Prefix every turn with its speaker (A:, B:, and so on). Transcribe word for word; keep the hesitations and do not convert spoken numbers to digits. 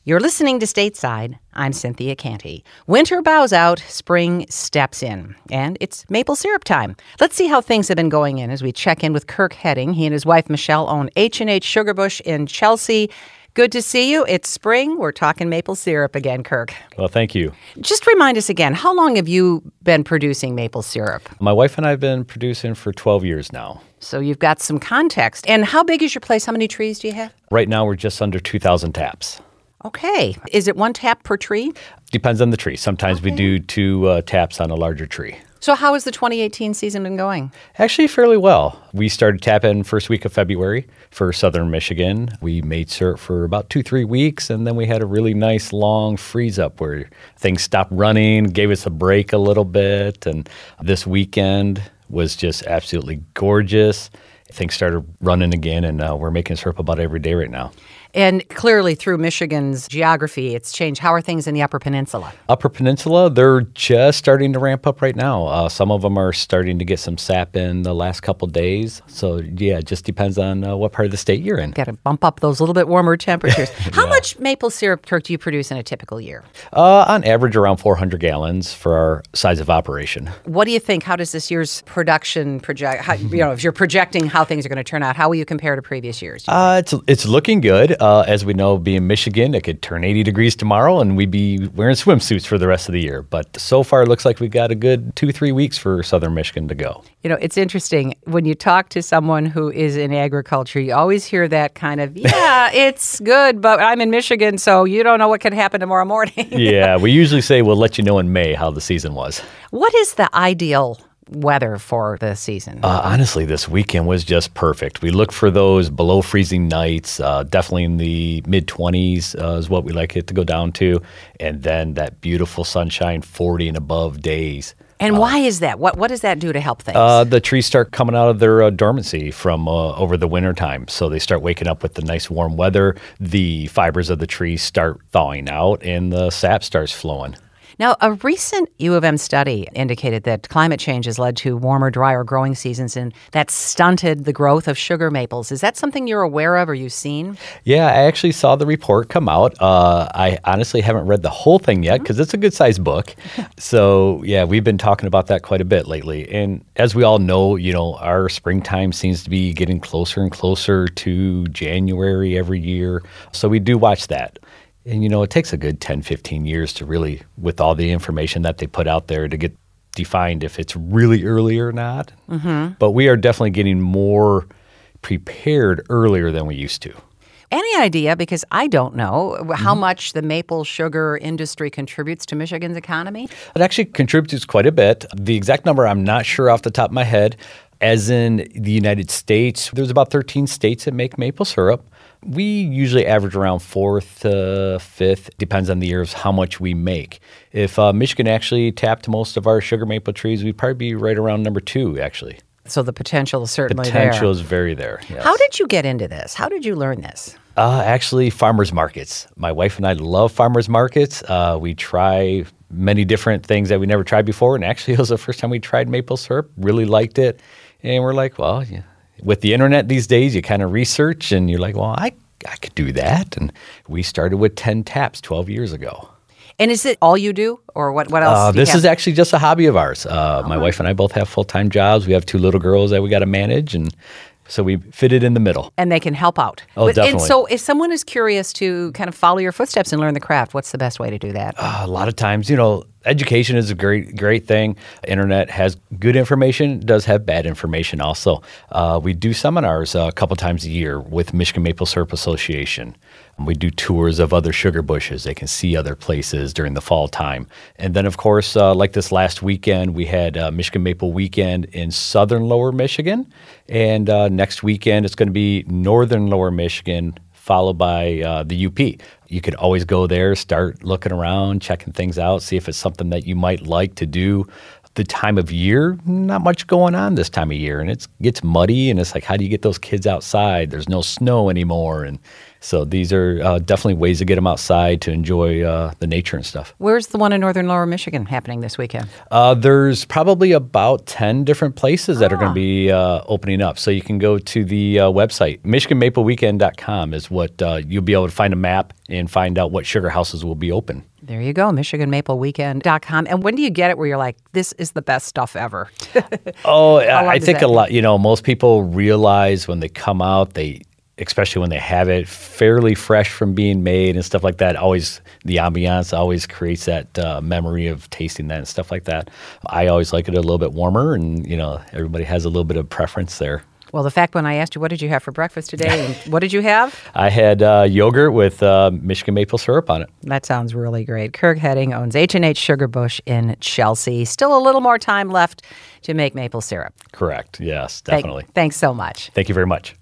A: You're listening to Stateside. I'm Cynthia Canty. Winter bows out, spring steps in, and it's maple syrup time. Let's see how things have been going in as we check in with Kirk Heading. He and his wife, Michelle, own H and H Sugar Bush in Chelsea. Good to see you. It's spring. We're talking maple syrup again, Kirk.
B: Well, thank you.
A: Just remind us again, how long have you been producing maple syrup?
B: My wife and I have been producing for twelve years now.
A: So you've got some context. And how big is your place? How many trees do you have?
B: Right now, we're just under two thousand taps.
A: Okay. Is it one tap per tree?
B: Depends on the tree. Sometimes
A: okay.
B: we do two uh, taps on a larger tree.
A: So how has the twenty eighteen season been going?
B: Actually, fairly well. We started tapping first week of February for southern Michigan. We made syrup for about two, three weeks, and then we had a really nice long freeze up where things stopped running, gave us a break a little bit, and this weekend was just absolutely gorgeous. Things started running again, and uh, we're making syrup about every day right now.
A: And clearly through Michigan's geography, it's changed. How are things in the Upper Peninsula?
B: Upper Peninsula, they're just starting to ramp up right now. Uh, some of them are starting to get some sap in the last couple days. So, yeah, it just depends on uh, what part of the state you're in.
A: Got to bump up those little bit warmer temperatures. How
B: yeah.
A: much maple syrup, Kirk, do you produce in a typical year?
B: Uh, on average, around four hundred gallons for our size of operation.
A: What do you think? How does this year's production project, how, you know, if you're projecting how things are going to turn out, how will you compare to previous years?
B: Uh, it's, it's looking good. Uh, as we know, being Michigan, it could turn eighty degrees tomorrow and we'd be wearing swimsuits for the rest of the year. But so far, it looks like we've got a good two, three weeks for southern Michigan to go.
A: You know, it's interesting. When you talk to someone who is in agriculture, you always hear that kind of, yeah, it's good, but I'm in Michigan, so you don't know what could happen tomorrow morning.
B: Yeah, we usually say we'll let you know in May how the season was.
A: What is the ideal weather for the season?
B: Uh, honestly, this weekend was just perfect. We look for those below freezing nights, uh, definitely in the mid twenties uh, is what we like it to go down to. And then that beautiful sunshine, forty and above days.
A: And why is that? What what does that do to help things?
B: Uh, the trees start coming out of their uh, dormancy from uh, over the winter time. So they start waking up with the nice warm weather. The fibers of the trees start thawing out and the sap starts flowing.
A: Now, a recent U of M study indicated that climate change has led to warmer, drier growing seasons, and that stunted the growth of sugar maples. Is that something you're aware of or you've seen?
B: Yeah, I actually saw the report come out. Uh, I honestly haven't read the whole thing yet because it's a good-sized book. So, yeah, we've been talking about that quite a bit lately. And as we all know, you know, our springtime seems to be getting closer and closer to January every year. So we do watch that. And, you know, it takes a good ten, fifteen years to really, with all the information that they put out there, to get defined if it's really early or not. Mm-hmm. But we are definitely getting more prepared earlier than we used to.
A: Any idea, because I don't know, how mm-hmm. much the maple sugar industry contributes to Michigan's economy?
B: It actually contributes quite a bit. The exact number, I'm not sure off the top of my head. As in the United States, there's about thirteen states that make maple syrup. We usually average around fourth to fifth, depends on the year, of how much we make. If uh, Michigan actually tapped most of our sugar maple trees, we'd probably be right around number two, actually.
A: So the potential is certainly
B: potential
A: there.
B: Potential is very there, yes.
A: How did you get into this? How did you learn this?
B: Uh, actually, farmers markets. My wife and I love farmers markets. Uh, we try many different things that we never tried before, and actually it was the first time we tried maple syrup, really liked it. And we're like, well, yeah. With the internet these days, you kind of research and you're like, well, I, I could do that. And we started with ten taps twelve years ago.
A: And is it all you do, or what, what else
B: Uh,
A: do you
B: this
A: have?
B: is actually just a hobby of ours. Uh, my wife and I both have full-time jobs. We have two little girls that we got to manage, and so we fit it in the middle.
A: And they can help out.
B: Oh,
A: but,
B: definitely.
A: And so if someone is curious to kind of follow your footsteps and learn the craft, what's the best way to do that?
B: Uh, a lot of times, you know, education is a great, great thing. Internet has good information, does have bad information also. Uh, we do seminars uh, a couple times a year with Michigan Maple Syrup Association. We do tours of other sugar bushes. They can see other places during the fall time. And then, of course, uh, like this last weekend, we had uh, Michigan Maple Weekend in southern Lower Michigan. And uh, next weekend, it's going to be northern Lower Michigan, followed by uh, the U P. You could always go there, start looking around, checking things out, see if it's something that you might like to do. The time of year, not much going on this time of year, and it gets muddy, and it's like, how do you get those kids outside? There's no snow anymore, and So these are uh, definitely ways to get them outside to enjoy uh, the nature and stuff.
A: Where's the one in northern Lower Michigan happening this weekend?
B: Uh, there's probably about ten different places that
A: Ah.
B: are going to be uh, opening up. So you can go to the uh, website, michigan maple weekend dot com is what uh, you'll be able to find a map and find out what sugar houses will be open.
A: There you go, michigan maple weekend dot com. And when do you get it where you're like, this is the best stuff ever?
B: Oh,
A: How long
B: I
A: does
B: think
A: that
B: a lot, you know, most people realize when they come out, they, especially when they have it fairly fresh from being made and stuff like that, always, the ambiance always creates that uh, memory of tasting that and stuff like that. I always like it a little bit warmer, and, you know, everybody has a little bit of preference there.
A: Well, the fact when I asked you, what did you have for breakfast today? And what did you have?
B: I had uh, yogurt with uh, Michigan maple syrup on it.
A: That sounds really great. Kirk Hedding owns H and H Sugar Bush in Chelsea. Still a little more time left to make maple syrup.
B: Correct. Yes,
A: Thank-
B: definitely.
A: thanks so much.
B: Thank you very much.